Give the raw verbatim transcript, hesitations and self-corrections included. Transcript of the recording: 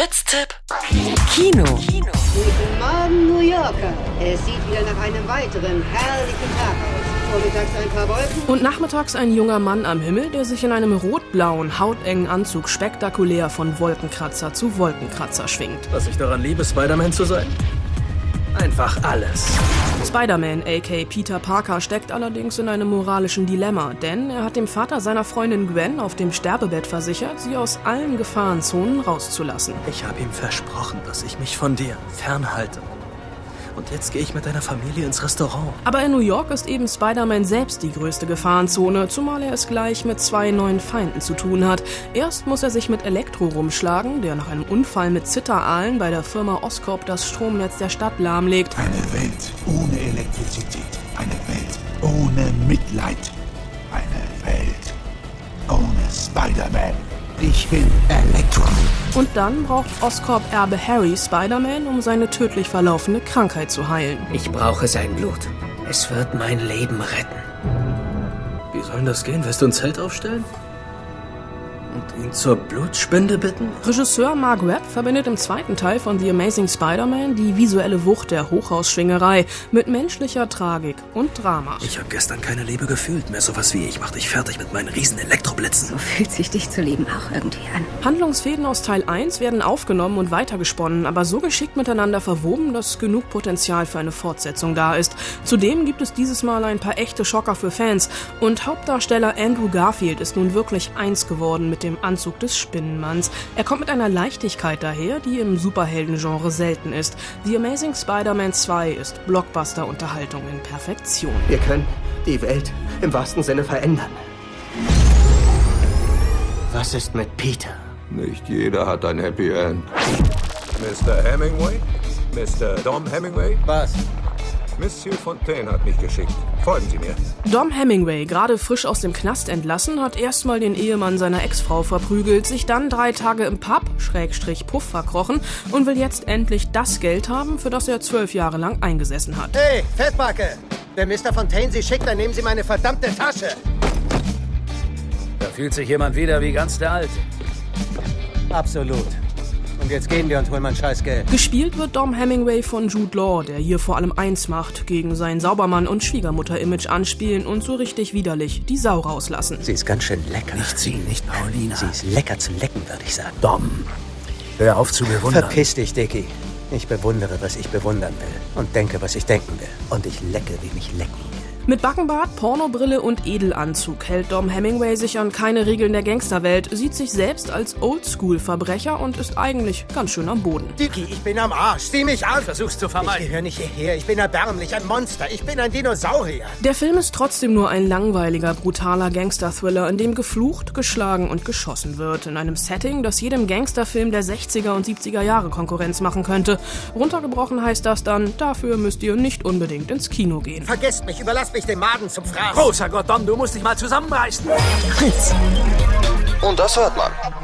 Kids-Tipp. Kino. Kino. Guten Morgen, New Yorker. Es sieht wieder nach einem weiteren herrlichen Tag aus. Vormittags ein paar Wolken. Und nachmittags ein junger Mann am Himmel, der sich in einem rot-blauen, hautengen Anzug spektakulär von Wolkenkratzer zu Wolkenkratzer schwingt. Was ich daran liebe, Spider-Man zu sein? Einfach alles. Spider-Man, aka Peter Parker, steckt allerdings in einem moralischen Dilemma, denn er hat dem Vater seiner Freundin Gwen auf dem Sterbebett versichert, sie aus allen Gefahrenzonen rauszulassen. Ich habe ihm versprochen, dass ich mich von dir fernhalte. Und jetzt gehe ich mit deiner Familie ins Restaurant. Aber in New York ist eben Spider-Man selbst die größte Gefahrenzone, zumal er es gleich mit zwei neuen Feinden zu tun hat. Erst muss er sich mit Elektro rumschlagen, der nach einem Unfall mit Zitteraalen bei der Firma Oscorp das Stromnetz der Stadt lahmlegt. Eine Welt ohne Elektrizität. Eine Welt ohne Mitleid. Eine Welt ohne Spider-Man. Ich bin Elektro. Und dann braucht Oscorp-Erbe Harry Spider-Man, um seine tödlich verlaufende Krankheit zu heilen. Ich brauche sein Blut. Es wird mein Leben retten. Wie soll denn das gehen? Wirst du ein Zelt aufstellen? Und ihn zur Blutspende bitten? Regisseur Mark Webb verbindet im zweiten Teil von The Amazing Spider-Man die visuelle Wucht der Hochhausschwingerei mit menschlicher Tragik und Drama. Ich habe gestern keine Liebe gefühlt mehr. Sowas wie ich mach dich fertig mit meinen riesen Elektroblitzen. So fühlt sich dich zu lieben auch irgendwie an. Handlungsfäden aus Teil eins werden aufgenommen und weitergesponnen, aber so geschickt miteinander verwoben, dass genug Potenzial für eine Fortsetzung da ist. Zudem gibt es dieses Mal ein paar echte Schocker für Fans und Hauptdarsteller Andrew Garfield ist nun wirklich eins geworden mit dem Anzug des Spinnenmanns. Er kommt mit einer Leichtigkeit daher, die im Superhelden-Genre selten ist. The Amazing Spider-Man zwei ist Blockbuster-Unterhaltung in Perfektion. Wir können die Welt im wahrsten Sinne verändern. Was ist mit Peter? Nicht jeder hat ein Happy End. Mister Hemingway? Mister Dom Hemingway? Was? Monsieur Fontaine hat mich geschickt. Folgen Sie mir. Dom Hemingway, gerade frisch aus dem Knast entlassen, hat erstmal den Ehemann seiner Ex-Frau verprügelt, sich dann drei Tage im Pub, Schrägstrich Puff, verkrochen und will jetzt endlich das Geld haben, für das er zwölf Jahre lang eingesessen hat. Hey, Fettbacke! Wenn Mister Fontaine Sie schickt, dann nehmen Sie meine verdammte Tasche! Da fühlt sich jemand wieder wie ganz der Alte. Absolut. Und jetzt gehen wir und holen mein Scheißgeld. Gespielt wird Dom Hemingway von Jude Law, der hier vor allem eins macht, gegen sein Saubermann- und Schwiegermutter-Image anspielen und so richtig widerlich die Sau rauslassen. Sie ist ganz schön lecker. Nicht sie, nicht Paulina. Sie ist lecker zu lecken, würde ich sagen. Dom, hör auf zu bewundern. Verpiss dich, Dicky. Ich bewundere, was ich bewundern will. Und denke, was ich denken will. Und ich lecke, wie mich lecken will. Mit Backenbart, Pornobrille und Edelanzug hält Dom Hemingway sich an keine Regeln der Gangsterwelt, sieht sich selbst als Oldschool-Verbrecher und ist eigentlich ganz schön am Boden. Dicky, ich bin am Arsch. Sieh mich an. Versuch's zu Ich vermeiden. gehöre nicht hierher. Ich bin erbärmlich, ein Monster. Ich bin ein Dinosaurier. Der Film ist trotzdem nur ein langweiliger, brutaler Gangster-Thriller, in dem geflucht, geschlagen und geschossen wird. In einem Setting, das jedem Gangsterfilm der sechziger und siebziger Jahre Konkurrenz machen könnte. Runtergebrochen heißt das dann, dafür müsst ihr nicht unbedingt ins Kino gehen. Vergesst mich, überlasst mich dem Magen zum Fragen. Großer Gott, Dom, du musst dich mal zusammenreißen. Fritz. Und das hört man.